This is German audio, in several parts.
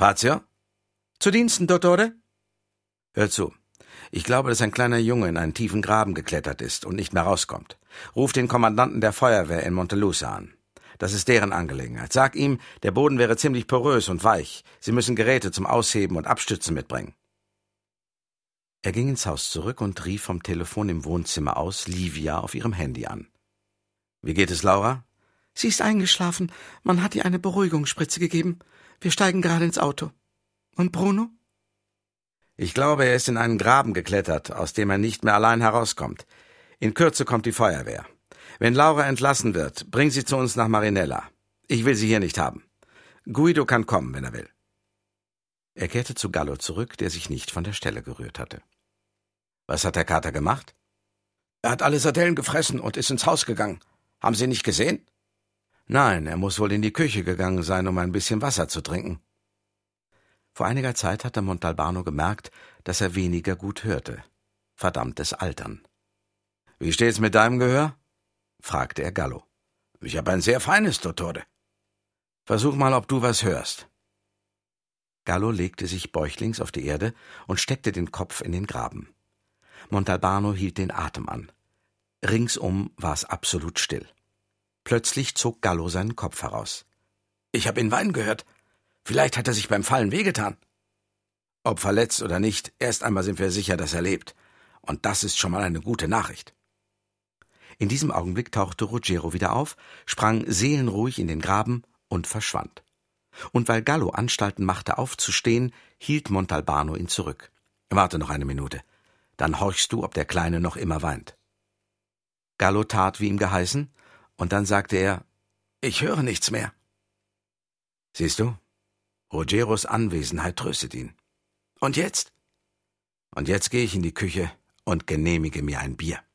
Fazio? Zu Diensten, Dottore? Hör zu. Ich glaube, dass ein kleiner Junge in einen tiefen Graben geklettert ist und nicht mehr rauskommt. Ruf den Kommandanten der Feuerwehr in Montelusa an. Das ist deren Angelegenheit. Sag ihm, der Boden wäre ziemlich porös und weich. Sie müssen Geräte zum Ausheben und Abstützen mitbringen. Er ging ins Haus zurück und rief vom Telefon im Wohnzimmer aus Livia auf ihrem Handy an. Wie geht es, Laura? Sie ist eingeschlafen. Man hat ihr eine Beruhigungsspritze gegeben. Wir steigen gerade ins Auto. Und Bruno? Ich glaube, er ist in einen Graben geklettert, aus dem er nicht mehr allein herauskommt. In Kürze kommt die Feuerwehr. Wenn Laura entlassen wird, bring sie zu uns nach Marinella. Ich will sie hier nicht haben. Guido kann kommen, wenn er will. Er kehrte zu Gallo zurück, der sich nicht von der Stelle gerührt hatte. Was hat der Kater gemacht? Er hat alle Sardellen gefressen und ist ins Haus gegangen. Haben Sie nicht gesehen? Nein, er muss wohl in die Küche gegangen sein, um ein bisschen Wasser zu trinken. Vor einiger Zeit hatte Montalbano gemerkt, dass er weniger gut hörte. Verdammtes Altern. »Wie steht's mit deinem Gehör?« fragte er Gallo. »Ich habe ein sehr feines, Dottore.« »Versuch mal, ob du was hörst.« Gallo legte sich bäuchlings auf die Erde und steckte den Kopf in den Graben. Montalbano hielt den Atem an. Ringsum war es absolut still. Plötzlich zog Gallo seinen Kopf heraus. »Ich habe ihn weinen gehört. Vielleicht hat er sich beim Fallen wehgetan.« »Ob verletzt oder nicht, erst einmal sind wir sicher, dass er lebt. Und das ist schon mal eine gute Nachricht.« In diesem Augenblick tauchte Ruggiero wieder auf, sprang seelenruhig in den Graben und verschwand. Und weil Gallo Anstalten machte, aufzustehen, hielt Montalbano ihn zurück. »Warte noch eine Minute. Dann horchst du, ob der Kleine noch immer weint.« Gallo tat, wie ihm geheißen, und dann sagte er, »Ich höre nichts mehr.« »Siehst du? Ruggieros Anwesenheit tröstet ihn.« »Und jetzt?« »Und jetzt gehe ich in die Küche und genehmige mir ein Bier.«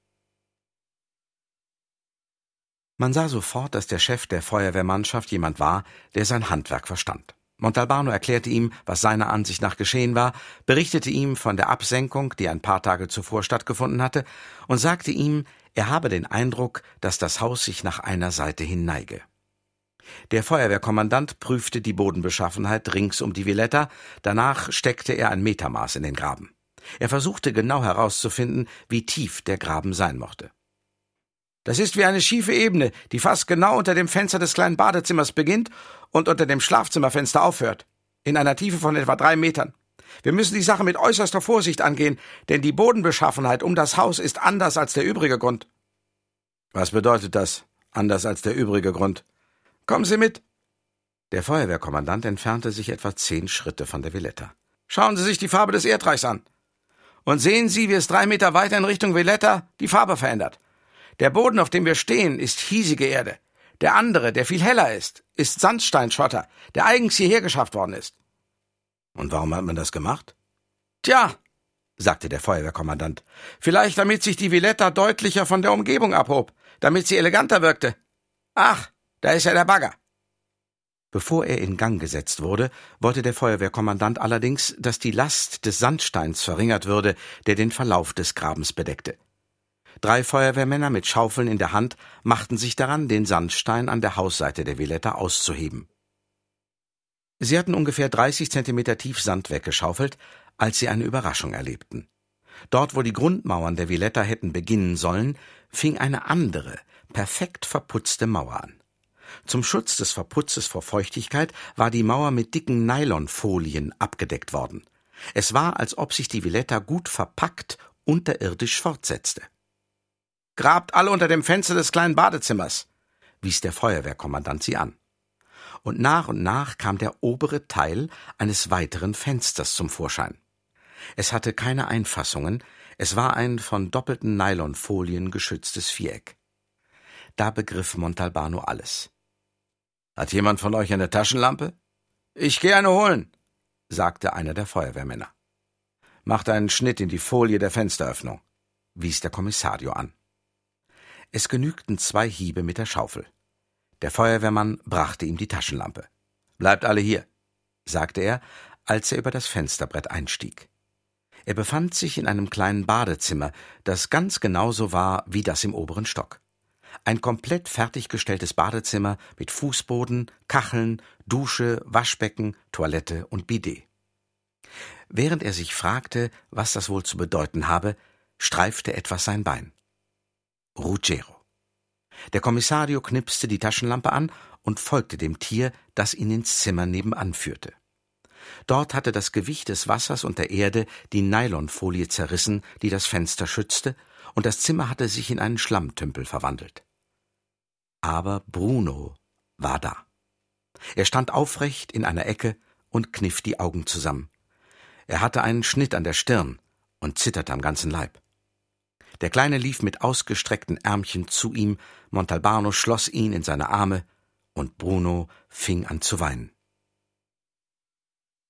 Man sah sofort, dass der Chef der Feuerwehrmannschaft jemand war, der sein Handwerk verstand. Montalbano erklärte ihm, was seiner Ansicht nach geschehen war, berichtete ihm von der Absenkung, die ein paar Tage zuvor stattgefunden hatte, und sagte ihm, er habe den Eindruck, dass das Haus sich nach einer Seite hin neige. Der Feuerwehrkommandant prüfte die Bodenbeschaffenheit rings um die Villetta, danach steckte er ein Metermaß in den Graben. Er versuchte genau herauszufinden, wie tief der Graben sein mochte. »Das ist wie eine schiefe Ebene, die fast genau unter dem Fenster des kleinen Badezimmers beginnt und unter dem Schlafzimmerfenster aufhört, in einer Tiefe von etwa 3 Metern. Wir müssen die Sache mit äußerster Vorsicht angehen, denn die Bodenbeschaffenheit um das Haus ist anders als der übrige Grund.« »Was bedeutet das, anders als der übrige Grund?« »Kommen Sie mit.« Der Feuerwehrkommandant entfernte sich etwa 10 Schritte von der Villetta. »Schauen Sie sich die Farbe des Erdreichs an. Und sehen Sie, wie es 3 Meter weiter in Richtung Villetta die Farbe verändert. Der Boden, auf dem wir stehen, ist hiesige Erde. Der andere, der viel heller ist Sandsteinschotter, der eigens hierher geschafft worden ist.« »Und warum hat man das gemacht?« »Tja«, sagte der Feuerwehrkommandant, »vielleicht damit sich die Villetta deutlicher von der Umgebung abhob, damit sie eleganter wirkte. Ach, da ist ja der Bagger.« Bevor er in Gang gesetzt wurde, wollte der Feuerwehrkommandant allerdings, dass die Last des Sandsteins verringert würde, der den Verlauf des Grabens bedeckte. 3 Feuerwehrmänner mit Schaufeln in der Hand machten sich daran, den Sandstein an der Hausseite der Villetta auszuheben. Sie hatten ungefähr 30 Zentimeter tief Sand weggeschaufelt, als sie eine Überraschung erlebten. Dort, wo die Grundmauern der Villetta hätten beginnen sollen, fing eine andere, perfekt verputzte Mauer an. Zum Schutz des Verputzes vor Feuchtigkeit war die Mauer mit dicken Nylonfolien abgedeckt worden. Es war, als ob sich die Villetta gut verpackt unterirdisch fortsetzte. »Grabt alle unter dem Fenster des kleinen Badezimmers«, wies der Feuerwehrkommandant sie an. Und nach kam der obere Teil eines weiteren Fensters zum Vorschein. Es hatte keine Einfassungen, es war ein von doppelten Nylonfolien geschütztes Viereck. Da begriff Montalbano alles. »Hat jemand von euch eine Taschenlampe?« »Ich gehe eine holen«, sagte einer der Feuerwehrmänner. »Macht einen Schnitt in die Folie der Fensteröffnung«, wies der Kommissario an. Es genügten 2 Hiebe mit der Schaufel. Der Feuerwehrmann brachte ihm die Taschenlampe. »Bleibt alle hier«, sagte er, als er über das Fensterbrett einstieg. Er befand sich in einem kleinen Badezimmer, das ganz genauso war wie das im oberen Stock. Ein komplett fertiggestelltes Badezimmer mit Fußboden, Kacheln, Dusche, Waschbecken, Toilette und Bidet. Während er sich fragte, was das wohl zu bedeuten habe, streifte etwas sein Bein. Ruggiero. Der Kommissario knipste die Taschenlampe an und folgte dem Tier, das ihn ins Zimmer nebenan führte. Dort hatte das Gewicht des Wassers und der Erde die Nylonfolie zerrissen, die das Fenster schützte, und das Zimmer hatte sich in einen Schlammtümpel verwandelt. Aber Bruno war da. Er stand aufrecht in einer Ecke und kniff die Augen zusammen. Er hatte einen Schnitt an der Stirn und zitterte am ganzen Leib. Der Kleine lief mit ausgestreckten Ärmchen zu ihm, Montalbano schloss ihn in seine Arme, und Bruno fing an zu weinen.